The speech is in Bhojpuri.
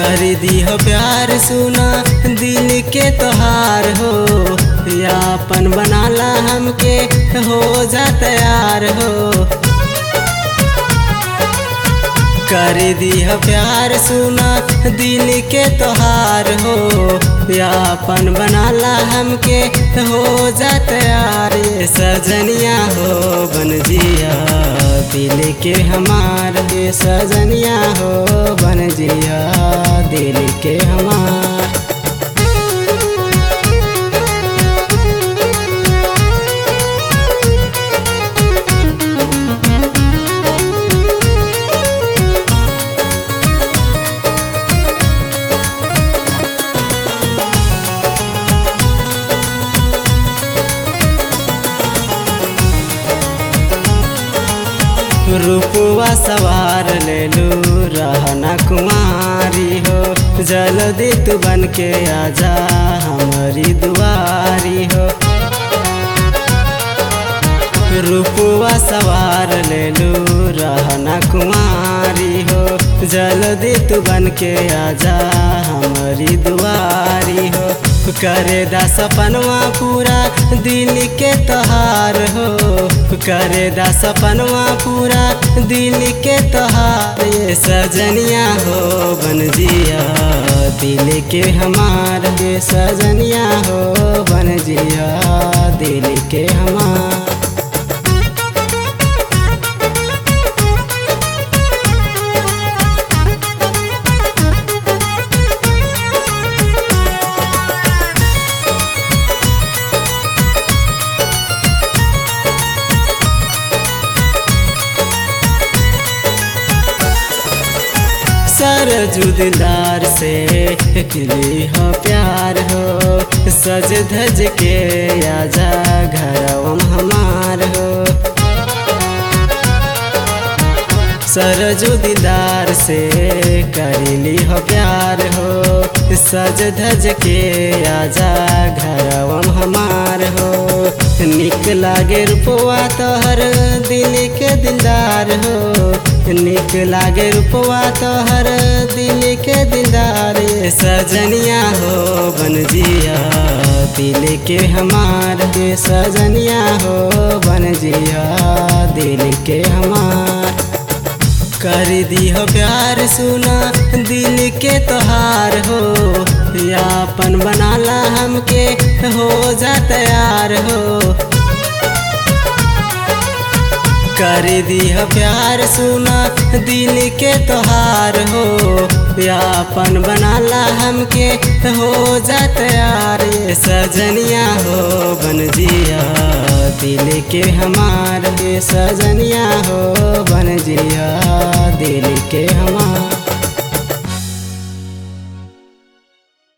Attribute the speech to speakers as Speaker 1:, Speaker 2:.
Speaker 1: कर दीह प्यार सुना दिल के तोहार हो, यापन बनाला हमके हो जा तैयार हो। कर दीह प्यार सुना दिल के तोहार हो, यापन बनाला हमके हो जा तैयार। ये सजनिया हो बन जिया दिल के हमार, ये सजनिया हो बन जिया दिल के हमार। रूपवा सवार ले लू रहना कुमारी हो, जल्दी तू बन के आजा हमारी दुआरी हो। रूपवा सवार ले लू रहना कुमारी हो, जल्दी तू बन के आजा हमारी दुआरी हो। करे दा सपनवा पूरा दिल के तोहार हो, करे दा सपनवा पूरा दिल के तोहार। ये सजनिया हो बन जिया दिल के हमार, ये सजनिया हो बन जिया दिल के हमार। सरजू दिलदार से किली हो प्यार हो, सज धज के आजा घरवम हमार हो। सरजू दिलदार से करीली हो प्यार हो, सज धज के आजा घरवम हमार हो। निक लागे रूपवा तोहर दिल के दिलदार हो, निक लागे रूपवा तोहर दिल के दिलदार। ये सजनिया हो बन जिया दिल के हमार, ये सजनिया हो बन जिया दिल के हमार। कर दीह प्यार सुना दिल के तोहार हो, यापन बनाला हमके हो जा तैयार हो। कर दीह प्यार सुना दिल के तोहार हो, यापन बनाला हमके हो जा तैयार। ये सजनिया हो बन जिया दिल के हमार, ये सजनिया हो बन जिया दिल के हमार।